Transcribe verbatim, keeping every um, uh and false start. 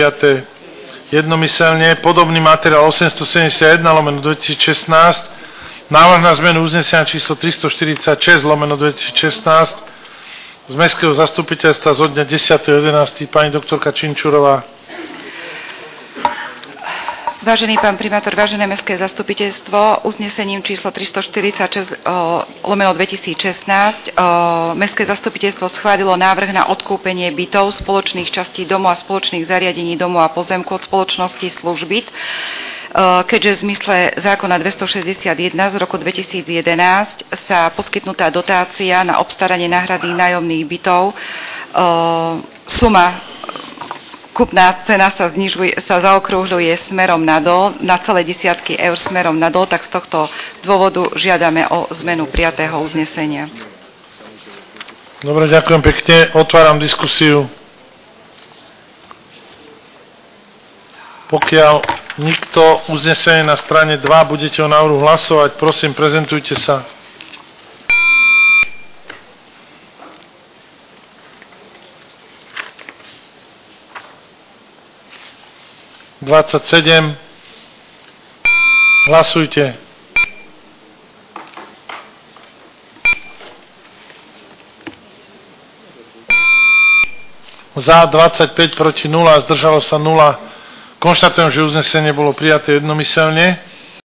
prijaté jednomyselne. Podobný materiál osemstosedemdesiatjeden lomeno dvetisícšestnásť, návrh na zmenu uznesenia číslo tristoštyridsaťšesť lomeno dvetisícšestnásť z Mestského zastupiteľstva zo dňa desiateho jedenásteho Pani doktorka Činčurová. Vážený pán primátor, vážené Mestské zastupiteľstvo, uznesením číslo tristoštyridsaťšesť lomeno dvetisícšestnásť Mestské zastupiteľstvo schválilo návrh na odkúpenie bytov, spoločných častí domov a spoločných zariadení domov a pozemku od spoločnosti Službyt, keďže v zmysle zákona dvestošesťdesiatjeden z roku dvetisícjedenásť sa poskytnutá dotácia na obstaranie náhradných nájomných bytov, suma Kúpna cena sa znižuje, sa zaokrúhľuje smerom nadol na celé desiatky eur smerom nadol, tak z tohto dôvodu žiadame o zmenu prijatého uznesenia. Dobre, ďakujem pekne. Otváram diskusiu. Pokiaľ nikto uznesenie na strane dva budete o návrhu hlasovať, prosím, prezentujte sa. dvadsaťsedem. Hlasujte. Za dvadsaťpäť, proti nula, zdržalo sa nula. Konštatujem, že uznesenie bolo prijaté jednomyselne.